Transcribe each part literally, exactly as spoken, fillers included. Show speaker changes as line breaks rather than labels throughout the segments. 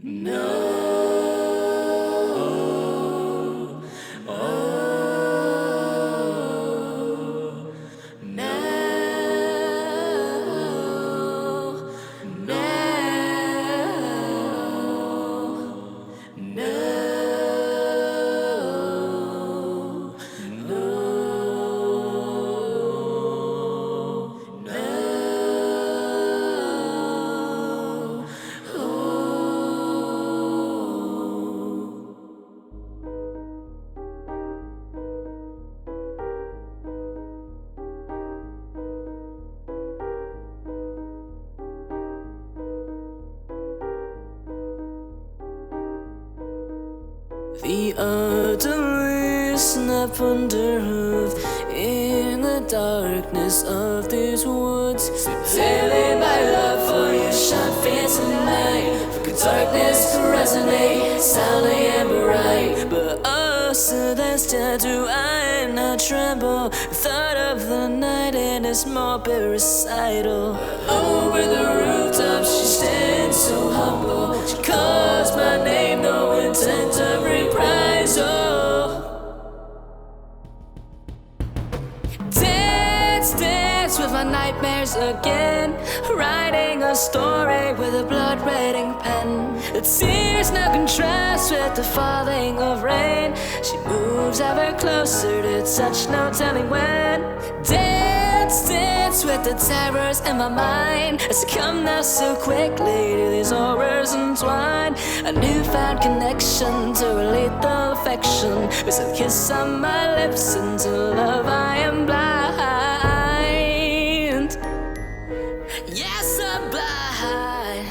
No, oh, no, no, no, the autumn snap under hoof in the darkness of these woods. Sailing my love for you, shine fierce tonight. For good darkness to resonate, soundly and bright. But oh, Celestia, do I not tremble? Thought of the night in this morbid recital. Over the rooftops, she stands so humble. She calls my name, no intent of reprisal. Dance, dance with my nightmares again. Writing a story with a blood-red ink pen. The tears now contrast with the falling of rain. She moves ever closer to touch, no telling when. Dance, dance with the terrors in my mind. I succumb now so quickly to these horrors entwined. A newfound connection to a lethal affection. With a kiss on my lips, and to love I am blind. Yes, I'm blind.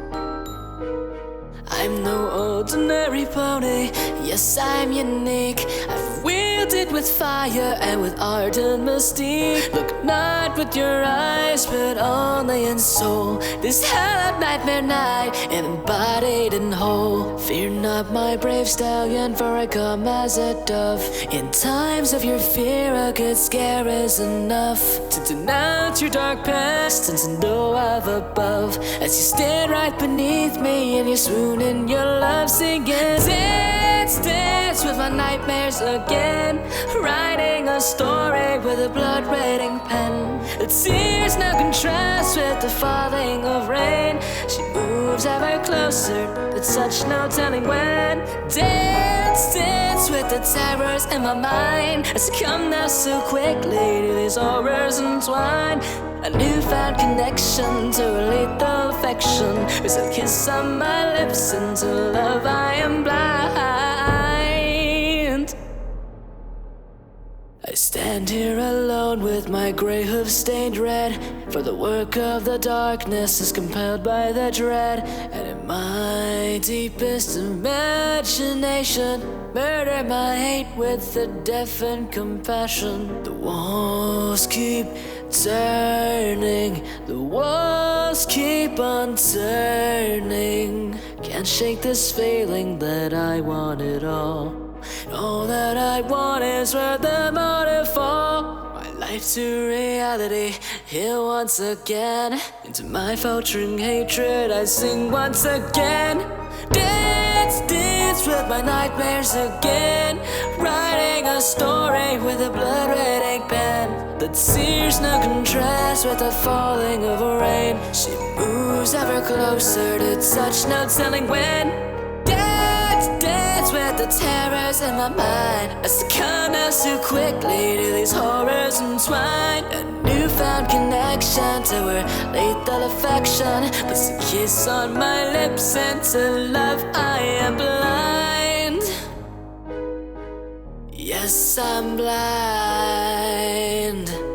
I'm no ordinary pony. Yes, I'm unique. I've wielded with fire and with ardent mystique. Look not with your eyes, but only in soul. This hell of nightmare night, embodied and whole. Fear not, my brave stallion, for I come as a dove. In times of your fear, a good scare is enough to denounce your dark past and to know of above. As you stand right beneath me and you swoon in your love, singing, dance, dance with my nightmares again. Writing a story with a blood-red ink pen. The tears now contrast with the falling of rain. She moves ever closer, but such no telling when. Dance, dance with the terrors in my mind. I succumb now so quickly to these horrors entwined. A newfound connection to a lethal affection. With a kiss on my lips, and to love I am blind. I stand here alone with my grey hooves stained red. For the work of the darkness is compelled by the dread. And in my deepest imagination, murder my hate with the deafened compassion. The walls keep turning, the walls keep on turning. Can't shake this feeling that I want it all. All that I want is for them all to fall. My life to reality, here once again. Into my faltering hatred I sing once again. Dance, dance with my nightmares again. Writing a story with a blood-red ink pen. The tears now contrast with the falling of rain. She moves ever closer to touch, no telling when. Dance, dance with the terrors in my mind. I succumb now so quickly to these horrors entwined. A newfound connection to her lethal affection. Puts a kiss on my lips, and to love I am blind. Yes, I'm blind.